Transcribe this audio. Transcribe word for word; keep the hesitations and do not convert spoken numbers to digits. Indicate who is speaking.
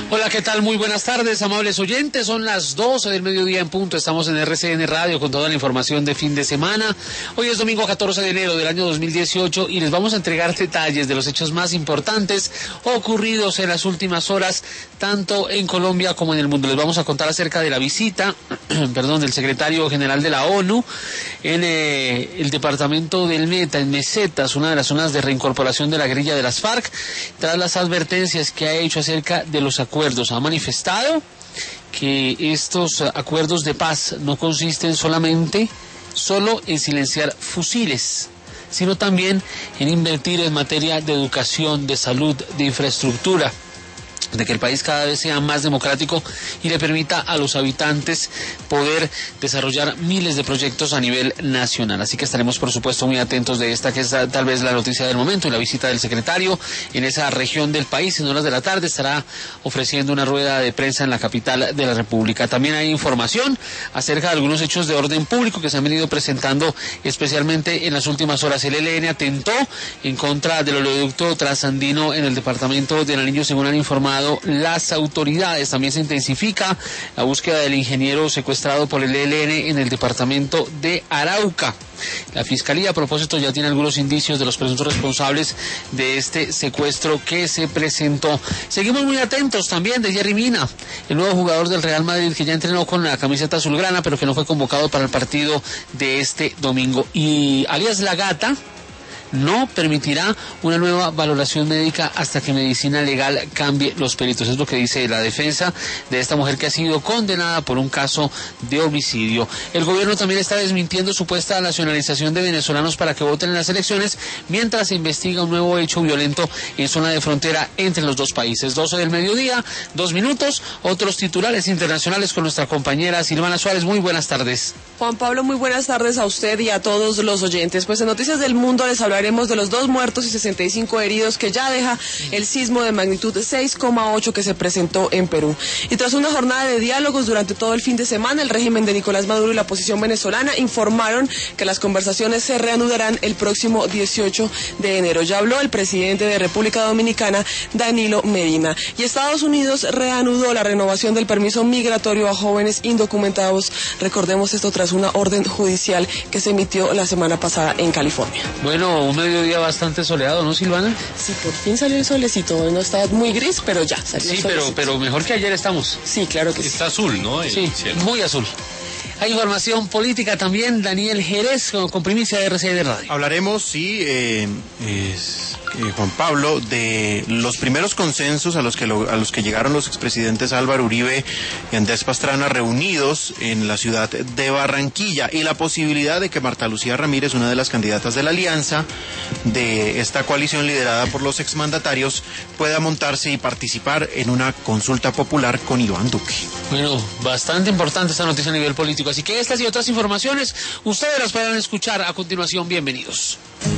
Speaker 1: Hola, ¿qué tal? Muy buenas tardes, amables oyentes. Son las doce del mediodía en punto. Estamos en R C N Radio con toda la información de fin de semana. Hoy es domingo catorce de enero del año dos mil dieciocho y les vamos a entregar detalles de los hechos más importantes ocurridos en las últimas horas, tanto en Colombia como en el mundo. Les vamos a contar acerca de la visita, perdón, del secretario general de la ONU en eh, el departamento del Meta, en Mesetas, una de las zonas de reincorporación de la guerrilla de las FARC, tras las advertencias que ha hecho acerca de los acuerdos. Ha manifestado que estos acuerdos de paz no consisten solamente solo en silenciar fusiles, sino también en invertir en materia de educación, de salud, de infraestructura, de que el país cada vez sea más democrático y le permita a los habitantes poder desarrollar miles de proyectos a nivel nacional. Así que estaremos, por supuesto, muy atentos de esta, que es tal vez la noticia del momento, y la visita del secretario en esa región del país. En horas de la tarde estará ofreciendo una rueda de prensa en la capital de la República. También hay información acerca de algunos hechos de orden público que se han venido presentando especialmente en las últimas horas. El E L N atentó en contra del oleoducto trasandino en el departamento de Nariño, según han informado las autoridades. También se intensifica la búsqueda del ingeniero secuestrado por el E L N en el departamento de Arauca. La Fiscalía, a propósito, ya tiene algunos indicios de los presuntos responsables de este secuestro que se presentó. Seguimos muy atentos también de Yerry Mina, el nuevo jugador del Real Madrid, que ya entrenó con la camiseta azulgrana, pero que no fue convocado para el partido de este domingo. Y alias La Gata no permitirá una nueva valoración médica hasta que medicina legal cambie los peritos. Es lo que dice la defensa de esta mujer que ha sido condenada por un caso de homicidio. El gobierno también está desmintiendo supuesta nacionalización de venezolanos para que voten en las elecciones, mientras se investiga un nuevo hecho violento en zona de frontera entre los dos países. doce del mediodía, dos minutos. Otros titulares internacionales con nuestra compañera Silvana Suárez. Muy buenas tardes.
Speaker 2: Juan Pablo, muy buenas tardes a usted y a todos los oyentes. Pues en Noticias del Mundo les hablaremos de los dos muertos y sesenta y cinco heridos que ya deja el sismo de magnitud seis coma ocho que se presentó en Perú. Y tras una jornada de diálogos durante todo el fin de semana, el régimen de Nicolás Maduro y la oposición venezolana informaron que las conversaciones se reanudarán el próximo dieciocho de enero. Ya habló el presidente de República Dominicana, Danilo Medina. Y Estados Unidos reanudó la renovación del permiso migratorio a jóvenes indocumentados. Recordemos esto tras una orden judicial que se emitió la semana pasada en California.
Speaker 1: Bueno, un mediodía bastante soleado, ¿no, Silvana?
Speaker 2: Sí, por fin salió el solecito. No estaba muy gris, pero ya salió
Speaker 1: sí,
Speaker 2: el solecito.
Speaker 1: Sí, pero, pero mejor que ayer estamos.
Speaker 2: Sí, claro que sí.
Speaker 3: Está azul, ¿no? El
Speaker 1: sí,
Speaker 3: cielo.
Speaker 1: Muy azul. Hay información política también, Daniel Jerez, con, con primicia de R C N Radio.
Speaker 4: Hablaremos, sí, eh, es, eh, Juan Pablo, de los primeros consensos a los que lo, a los que llegaron los expresidentes Álvaro Uribe y Andrés Pastrana reunidos en la ciudad de Barranquilla, y la posibilidad de que Marta Lucía Ramírez, una de las candidatas de la alianza de esta coalición liderada por los exmandatarios, pueda montarse y participar en una consulta popular con Iván Duque.
Speaker 1: Bueno, bastante importante esta noticia a nivel político. Así que estas y otras informaciones ustedes las podrán escuchar a continuación. Bienvenidos.